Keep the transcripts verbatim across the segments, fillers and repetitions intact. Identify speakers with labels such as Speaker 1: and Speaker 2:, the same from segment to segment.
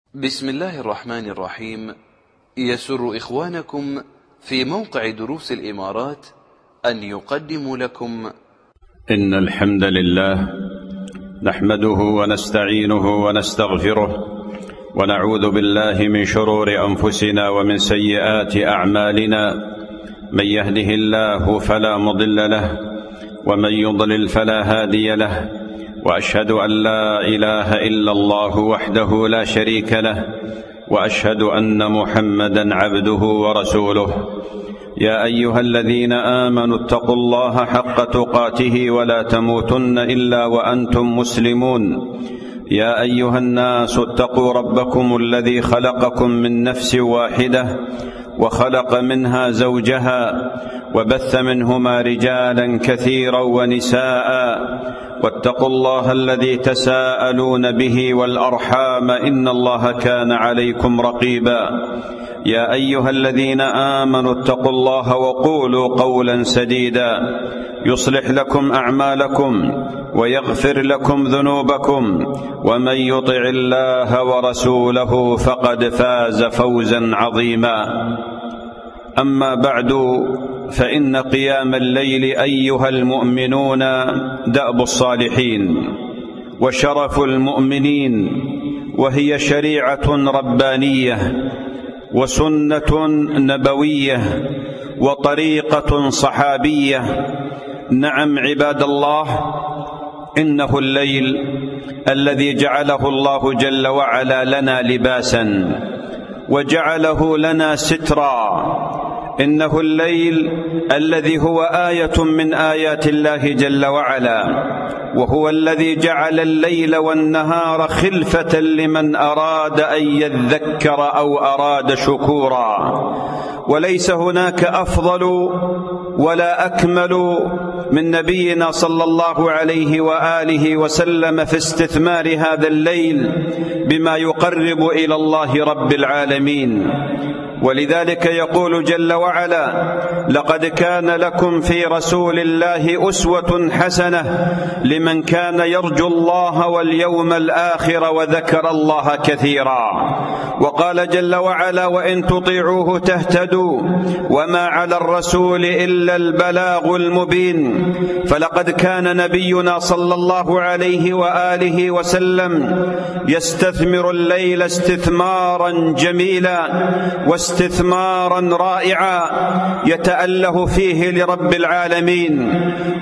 Speaker 1: بسم الله الرحمن الرحيم. يسر إخوانكم في موقع دروس الإمارات أن يقدموا لكم
Speaker 2: إن الحمد لله نحمده ونستعينه ونستغفره ونعوذ بالله من شرور أنفسنا ومن سيئات أعمالنا، من يهده الله فلا مضل له ومن يضلل فلا هادي له، وأشهد أن لا إله إلا الله وحده لا شريك له، وأشهد أن محمدا عبده ورسوله. يا أيها الذين آمنوا اتقوا الله حق تقاته ولا تموتن إلا وأنتم مسلمون. يا أيها الناس اتقوا ربكم الذي خلقكم من نفس واحدة وخلق منها زوجها وبث منهما رجالا كثيرا ونساء، واتقوا الله الذي تساءلون به والأرحام إن الله كان عليكم رقيبا. يا أيها الذين آمنوا اتقوا الله وقولوا قولا سديدا يصلح لكم أعمالكم ويغفر لكم ذنوبكم، ومن يطع الله ورسوله فقد فاز فوزا عظيما. أما بعد، فإن قيام الليل أيها المؤمنون دأب الصالحين وشرف المؤمنين، وهي شريعة ربانية وسنة نبوية وطريقة صحابية. نعم عباد الله، إنه الليل الذي جعله الله جل وعلا لنا لباسا وجعله لنا سترا. إنه الليل الذي هو آية من آيات الله جل وعلا، وهو الذي جعل الليل والنهار خلفة لمن أراد أن يذكر أو أراد شكورا. وليس هناك أفضل ولا أكمل من نبينا صلى الله عليه وآله وسلم في استثمار هذا الليل بما يقرب إلى الله رب العالمين. ولذلك يقول جل وعلا: لقد كان لكم في رسول الله أسوة حسنة لمن كان يرجو الله واليوم الآخر وذكر الله كثيرا. وقال جل وعلا: وإن تطيعوه تهتدوا وما على الرسول إلا البلاغ المبين. فلقد كان نبينا صلى الله عليه وآله وسلم يستثمر الليل استثمارا جميلا واستثمارا رائعا، يتأله فيه لرب العالمين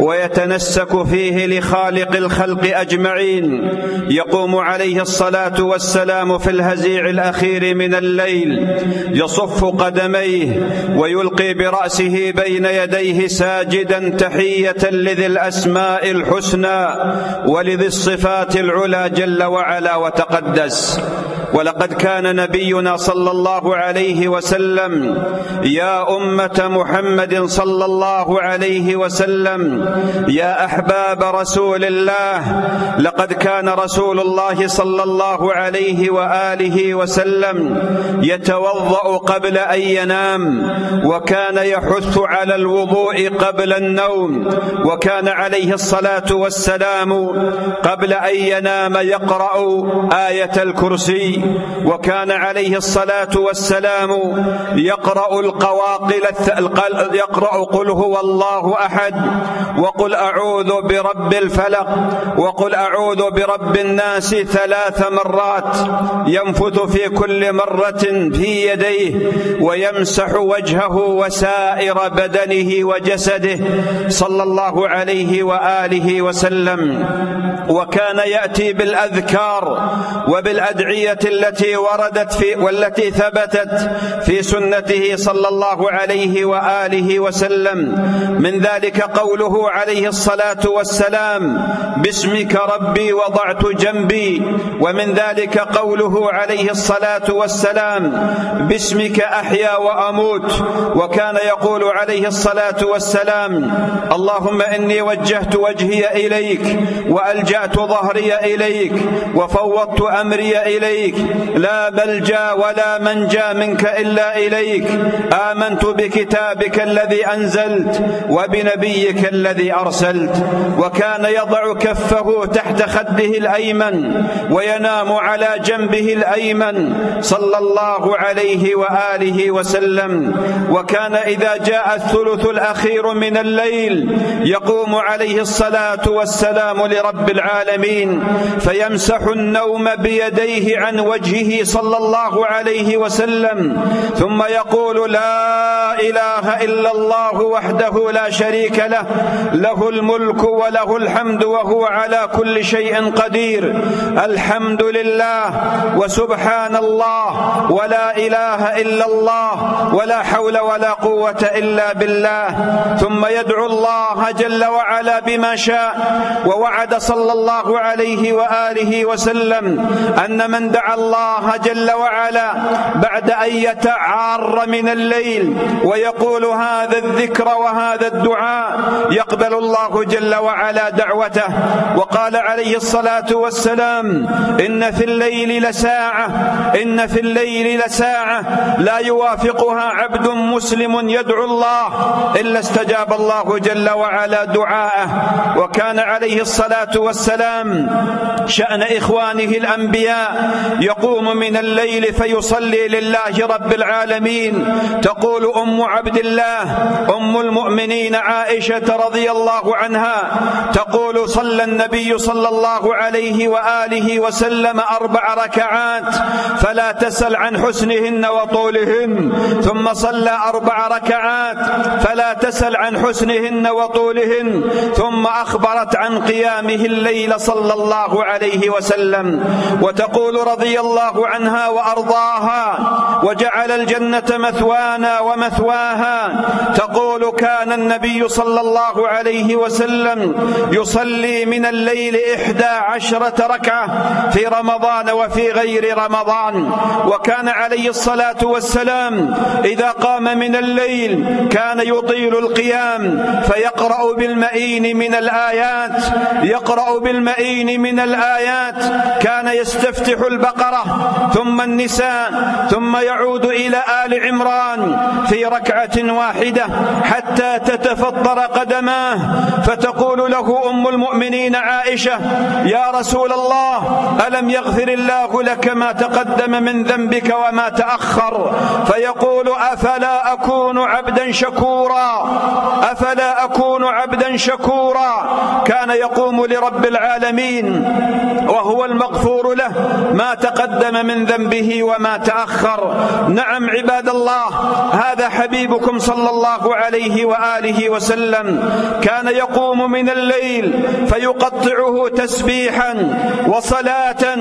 Speaker 2: ويتنسك فيه لخالق الخلق أجمعين. يقوم عليه الصلاة والسلام في الهزيع الأخير من الليل يصف قدميه ويلقي برأسه بين يديه ساجدا تحية لذي الأسماء الحسنى ولذي الصفات العلى جل وعلا وتقدس. ولقد كان نبينا صلى الله عليه وسلم يا أمة محمد صلى الله عليه وسلم، يا أحباب رسول الله، لقد كان رسول الله صلى الله عليه وآله وسلم يتوضأ قبل أن ينام، وكان يحث على الوضوء قبل النوم، وكان عليه الصلاة والسلام قبل أن ينام يقرأ آية الكرسي، وكان عليه الصلاة والسلام يقرأ القواقل يقرأ قل هو الله أحد، وقل أعوذ برب الفلق، وقل أعوذ برب الناس ثلاث مرات، ينفث في كل مرة في يديه ويمسح وجهه وسائر بدنه وجسده صلى الله عليه وآله وسلم. وكان يأتي بالأذكار وبالأدعية التي وردت في والتي ثبتت في سنته صلى الله عليه وآله وسلم. من ذلك قوله عليه الصلاة والسلام: باسمك ربي وضعت جنبي. ومن ذلك قوله عليه الصلاة والسلام: باسمك أحيا وأموت. وكان يقول عليه الصلاة والسلام: اللهم إني وجهت وجهي إليك وألجأت ظهري إليك وفوضت أمري إليك لا ملجأ ولا منجا منك إلا إليك، آمنت بكتابك الذي أنزلت وبنبيك الذي أرسلت. وكان يضع كفه تحت خده الأيمن وينام على جنبه الأيمن صلى الله عليه وآله وسلم. وكان إذا جاء الثلث الأخير من الليل يقوم عليه الصلاة والسلام لرب العالمين فيمسح النوم بيديه عن وجهه صلى الله عليه وسلم، ثم يقول: لا إله إلا الله وحده لا شريك له، له الملك وله الحمد وهو على كل شيء قدير، الحمد لله وسبحان الله ولا إله إلا الله ولا حول ولا قوة إلا بالله. ثم يدعو الله جل وعلا بما شاء. ووعد صلى الله عليه وآله وسلم أن من دعا الله جل وعلا بعد أن يتعار من الليل ويقول هذا الذكر وهذا الدعاء يقبل الله جل وعلا دعوته. وقال عليه الصلاة والسلام: إن في الليل لساعة إن في الليل لساعة لا يوافقها عبد مسلم يدعو الله إلا استجاب الله جل وعلا دعاءه. وكان عليه الصلاة والسلام شأن إخوانه الأنبياء يقوم من الليل فيصلي لله رب العالمين. تقول أم عبد الله أم المؤمنين عائشة رضي الله عنها تقول: صلى النبي صلى الله عليه وآله وسلم أربع ركعات فلا تسل عن حسنهن وطولهن، ثم صلى أربع ركعات فلا تسل عن حسنهن وطولهن، ثم أخبرت عن قيامه الليل صلى الله عليه وسلم. وتقول رضي الله عنها وأرضاها: وجعل الجنة مثوانا ومثواها. تقول: كان النبي صلى الله عليه وسلم يصلي من الليل إحدى عشرة ركعة في رمضان وفي غير رمضان. وكان عليه الصلاة والسلام إذا قام من الليل كان يطيل القيام فيقرأ بالمئين من الآيات يقرأ بالمئين من الآيات كان يستفتح البقرة ثم النساء ثم يعود إلى آل عمران في ركعة واحدة حتى تتفطر قدماه. فتقول له أم المؤمنين عائشة: يا رسول الله، ألم يغفر الله لك ما تقدم من ذنبك وما تأخر؟ فيقول: أفلا أكون عبدا شكورا أفلا أكون عبدا شكورا. كان يقوم لرب العالمين وهو المغفور له ما تقدم من ذنبه وما تأخر. نعم عباد الله، هذا حبيبكم صلى الله عليه وآله وسلم كان يقوم من الليل فيقطعه تسبيحا وصلاة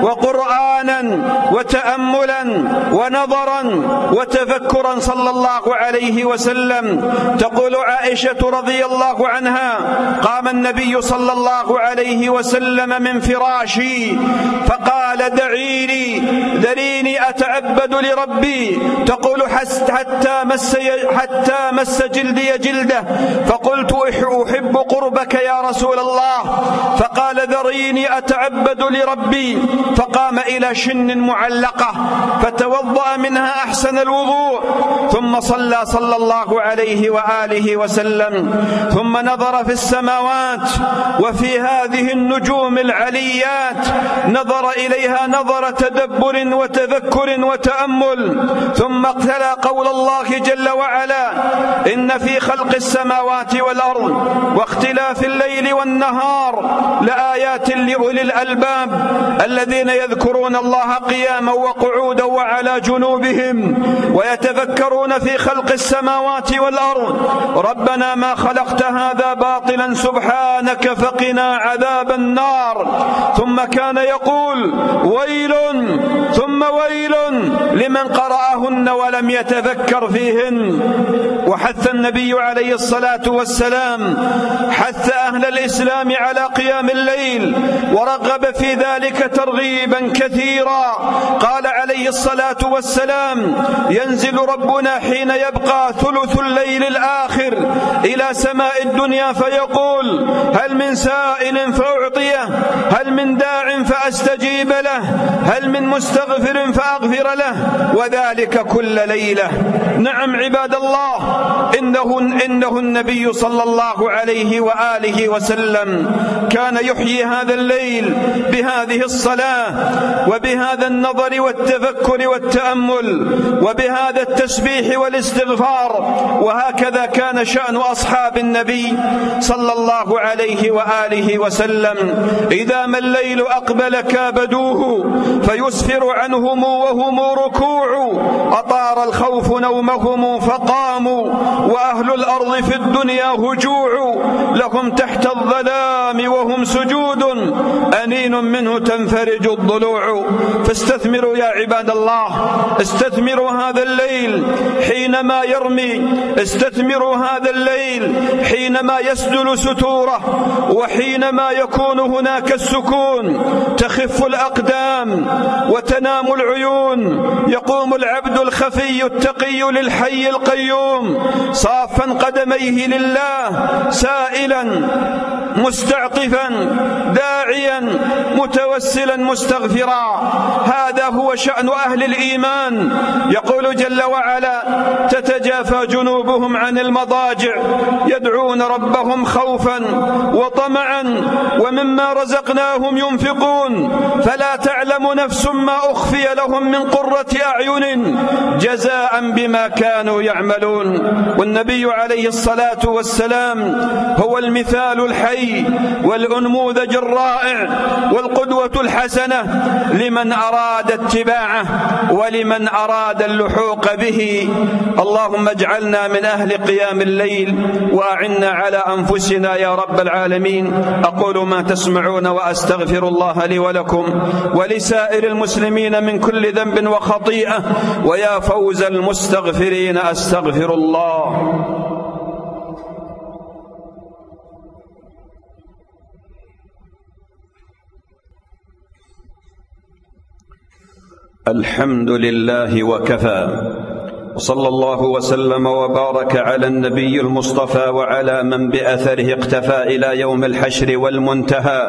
Speaker 2: وقرآنا وتأملا ونظرا وتفكرا صلى الله عليه وسلم. تقول عائشة رضي الله عنها: قام النبي صلى الله عليه وسلم من فراشي فقال: دعيني دعيني أتعبد لربي. تقول: حتى مس حتى مس جلدي جلده فقلت: أحب قربك يا رسول الله. فقال: ذريني أتعبد لربي. فقام إلى شن معلقة فتوضأ منها أحسن الوضوء ثم صلى صلى الله عليه وآله وسلم. ثم نظر في السماوات وفي هذه النجوم العليات نظر إليها نظر تدبر وتذكر وتأمل. ثم اقتلى قول الله جل وعلا: إن في خلق السماوات والأرض واختلاف الليل والنهار لآيات لأولي الألباب الذين يذكرون الله قياما وقعودا وعلى جنوبهم ويتفكرون في خلق السماوات والأرض ربنا ما خلقت هذا باطلا سبحانك فقنا عذاب النار. ثم كان يقول: ويل ثم ويل لمن قرأهن ولم يتذكر فيهن. وحث النبي عليه الصلاة والسلام حث أهل الإسلام على قيام الليل ورغب في ذلك ترغيبا كثيرا. قال عليه عليه الصلاة والسلام ينزل ربنا حين يبقى ثلث الليل الآخر إلى سماء الدنيا فيقول: هل من سائل فأعطيه، هل من داع فأستجيب له، هل من مستغفر فأغفر له، وذلك كل ليلة. نعم عباد الله، إنه, إنه النبي صلى الله عليه وآله وسلم كان يحيي هذا الليل بهذه الصلاة وبهذا النظر والتفكر والتأمل وبهذا التسبيح والاستغفار. وهكذا كان شأن أصحاب النبي صلى الله عليه وآله وسلم. إذا ما الليل أقبل كابدوه فيسفر عنهم وهم ركوع، أطار الخوف نومهم فقاموا، وأهل الأرض في الدنيا هجوع، لهم تحت الظلام وهم سجود، أنين منه تنفرج الضلوع. فاستثمروا يا عباد الله، استثمروا هذا الليل حينما يرمي، استثمروا هذا الليل حينما يسدل ستوره، وحينما يكون هناك السكون تخف الأقدام وتنام العيون، يقوم العبد الخفي التقي للحي القيوم صافا قدميه لله، سائلا مستعطفا داعيا متوسلا مستغفرا. هذا هو شأن أهل الإيمان. يقول جل وعلا: تتجافى جنوبهم عن المضاجع يدعون ربهم خوفا وطمعا ومما رزقناهم ينفقون فلا تعلم نفس ما أخفي لهم من قرة أعين جزاء بما كانوا يعملون. والنبي عليه الصلاة والسلام هو المثال الحي والأنموذج الرائع والقدوة الحسنة لمن أراد اتباعه ولمن أراد اللحوق به. اللهم اجعلنا من أهل قيام الليل وأعنا على أنفسنا يا رب العالمين. أقول ما تسمعون وأستغفر الله لي ولكم ولسائر المسلمين من كل ذنب وخطيئة، ويا فوز المستغفرين أستغفر الله. الحمد لله وكفى، وصلى الله وسلم وبارك على النبي المصطفى وعلى من بأثره اقتفى إلى يوم الحشر والمنتهى.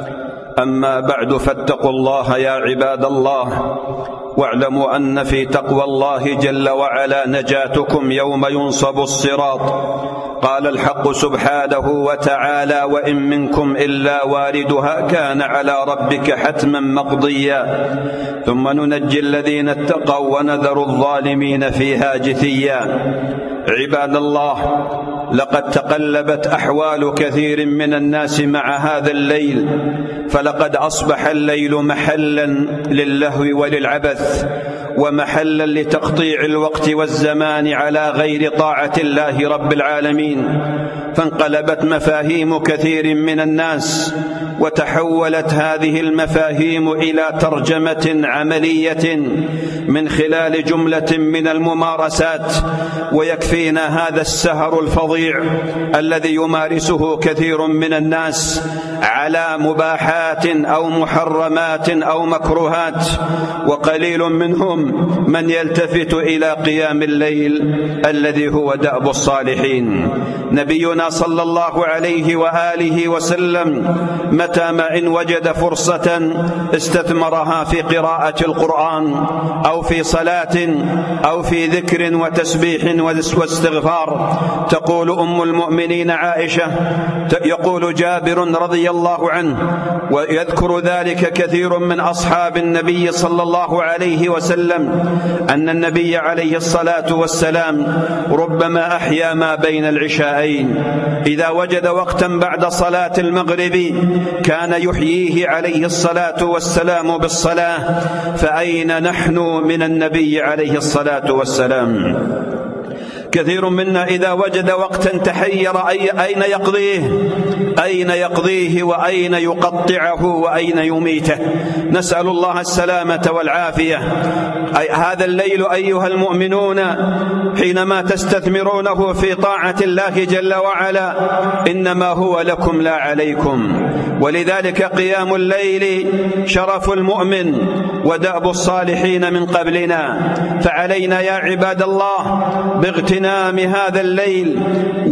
Speaker 2: أما بعد، فاتقوا الله يا عباد الله، واعلموا أن في تقوى الله جل وعلا نجاتكم يوم ينصب الصراط. قال الحق سبحانه وتعالى: وإن منكم إلا واردها كان على ربك حتما مقضيا ثم ننجي الذين اتقوا ونذر الظالمين فيها جثيا. عباد الله، لقد تقلبت أحوال كثير من الناس مع هذا الليل، فلقد أصبح الليل محلا للهو وللعبث، ومحلا لتقطيع الوقت والزمان على غير طاعة الله رب العالمين. فانقلبت مفاهيم كثير من الناس، وتحولت هذه المفاهيم إلى ترجمة عملية من خلال جملة من الممارسات. ويكفينا هذا السهر الفظيع الذي يمارسه كثير من الناس على مباحات أو محرمات أو مكروهات، وقليل منهم من يلتفت إلى قيام الليل الذي هو دأب الصالحين. نبينا صلى الله عليه وآله وسلم متى ما إن وجد فرصة استثمرها في قراءة القرآن أو في صلاة أو في ذكر وتسبيح واستغفار. تقول أم المؤمنين عائشة، يقول جابر رضي الله عنه، ويذكر ذلك كثير من أصحاب النبي صلى الله عليه وسلم، أن النبي عليه الصلاة والسلام ربما أحيا ما بين العشاءين. إذا وجد وقتا بعد صلاة المغرب كان يحييه عليه الصلاة والسلام بالصلاة. فأين نحن من النبي عليه الصلاة والسلام؟ كثير منا إذا وجد وقتا تحير أين يقضيه أين يقضيه وأين يقطعه وأين يميته. نسأل الله السلامة والعافية. هذا الليل أيها المؤمنون حينما تستثمرونه في طاعة الله جل وعلا إنما هو لكم لا عليكم، ولذلك قيام الليل شرف المؤمن ودأب الصالحين من قبلنا. فعلينا يا عباد الله باغتنام هذا الليل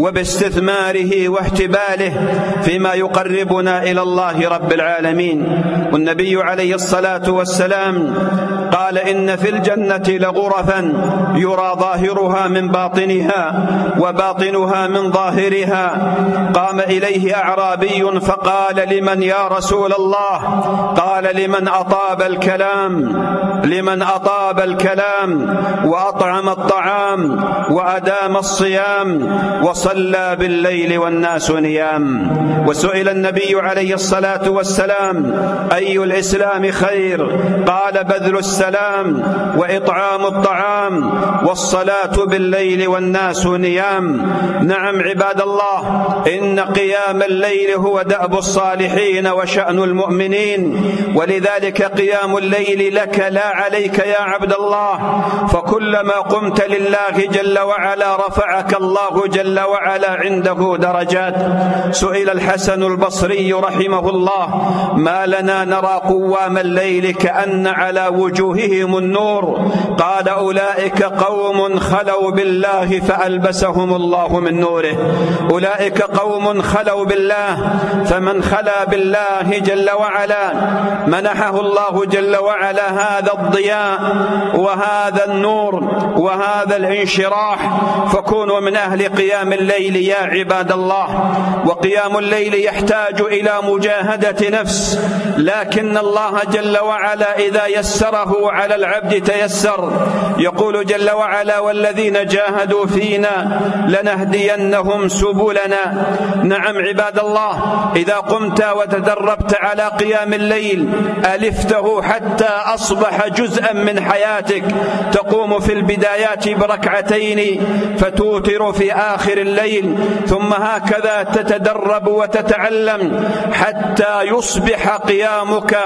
Speaker 2: وباستثماره واحتباله فيما يقربنا إلى الله رب العالمين. والنبي عليه الصلاة والسلام قال إن في الجنة لغرفا يرى ظاهرها من باطنها وباطنها من ظاهرها. قام إليه أعرابي فقال لمن يا رسول الله؟ قال لمن أطاب الكلام لمن أطاب الكلام وأطعم الطعام وأدام الصيام وصلى بالليل والناس نيام. وسئل النبي عليه الصلاة والسلام أي الإسلام خير؟ قال بذل السلام وإطعام الطعام والصلاة بالليل والناس نيام. نعم عباد الله، إن قيام الليل هو دأب الصالحين وشأن المؤمنين، ولذلك قيام الليل لك لا عليك يا عبد الله. فكلما قمت لله جل وعلا رفعك الله جل وعلا عنده درجات. سئل الحسن البصري رحمه الله ما لنا نرى قوام الليل كأن على وجوههم النور؟ قال أولئك قوم خلوا بالله فألبسهم الله من نوره. أولئك قوم خلوا بالله، فمن خلا بالله جل وعلا منحه الله جل وعلا هذا الضياء وهذا النور وهذا الانشراح. فكونوا من أهل قيام الليل يا عباد الله. وقيام الليل يحتاج إلى مجاهدة نفس، لكن الله جل وعلا إذا يسره على العبد تيسر. يقول جل وعلا والذين جاهدوا فينا لنهدينهم سبلنا. نعم عباد الله، إذا قمت وتدربت على قيام الليل ألفته حتى أصبح جزءا من حياتك. تقوم في البدايات بركعتين فتوتر في آخر الليل، ثم هكذا تتدرب وتتعلم حتى يصبح قيامك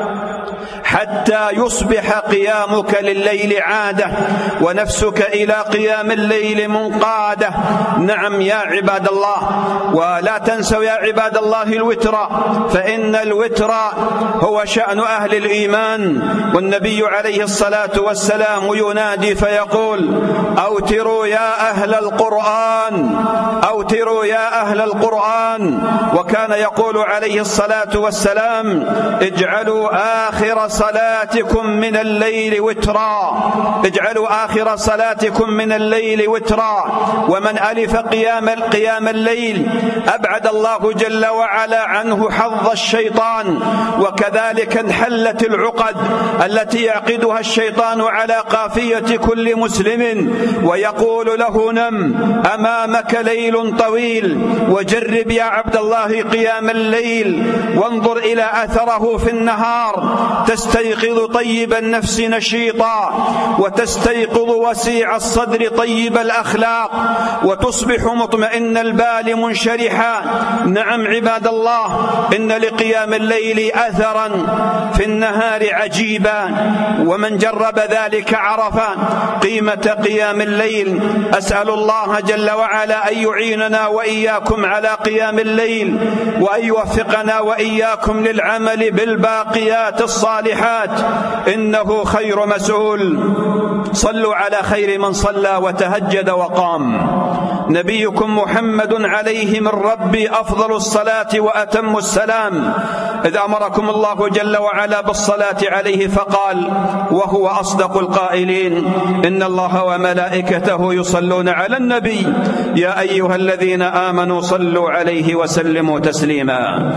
Speaker 2: حتى يصبح قيامك لليل عادة ونفسك إلى قيام الليل منقادة. نعم يا عباد الله، ولا تنسوا يا عباد الله الوتر، فإن الوتر هو شأن أهل الإيمان. والنبي عليه الصلاة والسلام ينادي فيقول أوتروا يا أهل القرآن أوتروا يا أهل القرآن. وكان يقول عليه الصلاة والسلام اجعلوا آخر صلاتكم من الليل وترا اجعلوا آخر صلاتكم من الليل وترا. ومن ألف قيام قيام الليل أبعد الله جل وعلا عنه حظ الشيطان. وكذلك انحلت العقد التي يعقدها الشيطان على قافية كل مسلم ويقول له نم أمامك ليل طويل. وجرب يا عبد الله قيام الليل وانظر إلى أثره في النهار. تستيقظ طيب النفس نشيطا، وتستيقظ وسيع الصدر طيب الأخلاق، وتصبح مطمئن البال منشرحا. نعم عباد الله، إن لقيام الليل أثرا في النهار عجيبا، ومن جرب ذلك عرف قيمة قيام الليل. أسأل الله جل وعلا أن يعيننا وإياكم على قيام الليل، وأن يوفقنا وإياكم للعمل بالباقيات الصالحات، إنه خير مسؤول. صلوا على خير من صلى وتهجد وقام، نبيكم محمد عليه من ربي أفضل الصلاة وأتم السلام، إذ أمركم الله جل وعلا بالصلاة عليه فقال وهو أصدق القائلين إن الله وملائكته يصلون على النبي يا أيها الذين آمنوا صلوا عليه وسلموا تسليما.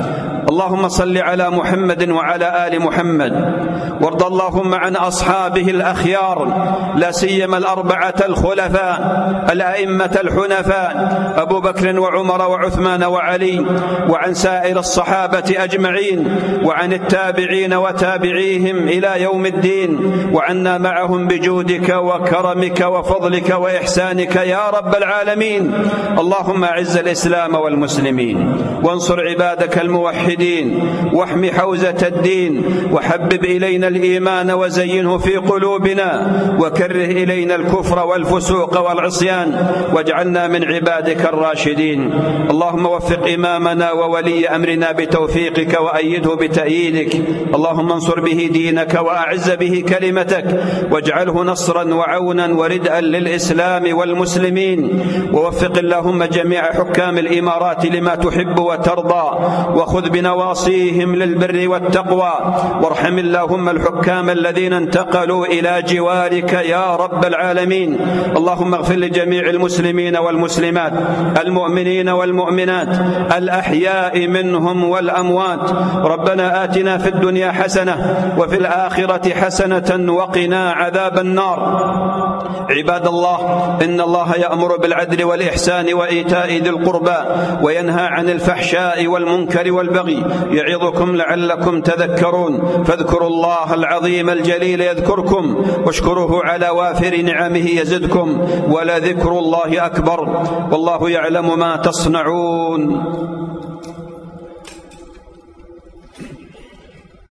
Speaker 2: اللهم صل على محمد وعلى آل محمد، وارض اللهم عن أصحابه الأخيار، لا سيما الأربعة الخلفاء الأئمة الحنفاء أبو بكر وعمر وعثمان وعلي، وعن سائر الصحابة أجمعين، وعن التابعين وتابعيهم إلى يوم الدين، وعنا معهم بجودك وكرمك وفضلك وإحسانك يا رب العالمين. اللهم أعز الإسلام والمسلمين، وانصر عبادك الموحدين، واحم حوزة الدين، وحبب إلينا الإيمان وزينه في قلوبنا، وكره إلينا الكفر والفسوق والعصيان، واجعلنا من عبادك الراشدين. اللهم وفق إمامنا وولي أمرنا بتوفيقك، وأيده بتأييدك. اللهم انصر به دينك، وأعز به كلمتك، واجعله نصرا وعونا وردءا للإسلام والمسلمين. ووفق اللهم جميع حكام الإمارات لما تحب وترضى، وخذ بنواصيهم للبر والتقوى. وارحم اللهم الحكام الذين انتقلوا إلى جوارك يا رب العالمين. اللهم اغفر لجميع المسلمين والمسلمات، المؤمنين والمؤمنات، الأحياء منهم والأموات. ربنا آتنا في الدنيا حسنة، وفي الآخرة حسنة، وقنا عذاب النار. عباد الله، إن الله يأمر بالعدل والإحسان وإيتاء ذي القربى، وينهى عن الفحشاء والمنكر والبغي، يعظكم لعلكم تذكرون. فاذكروا الله العظيم الجليل يذكركم، واشكروه على وافر نعمه يزدكم، ولذكر الله أكبر، والله يعلم ما تصنعون.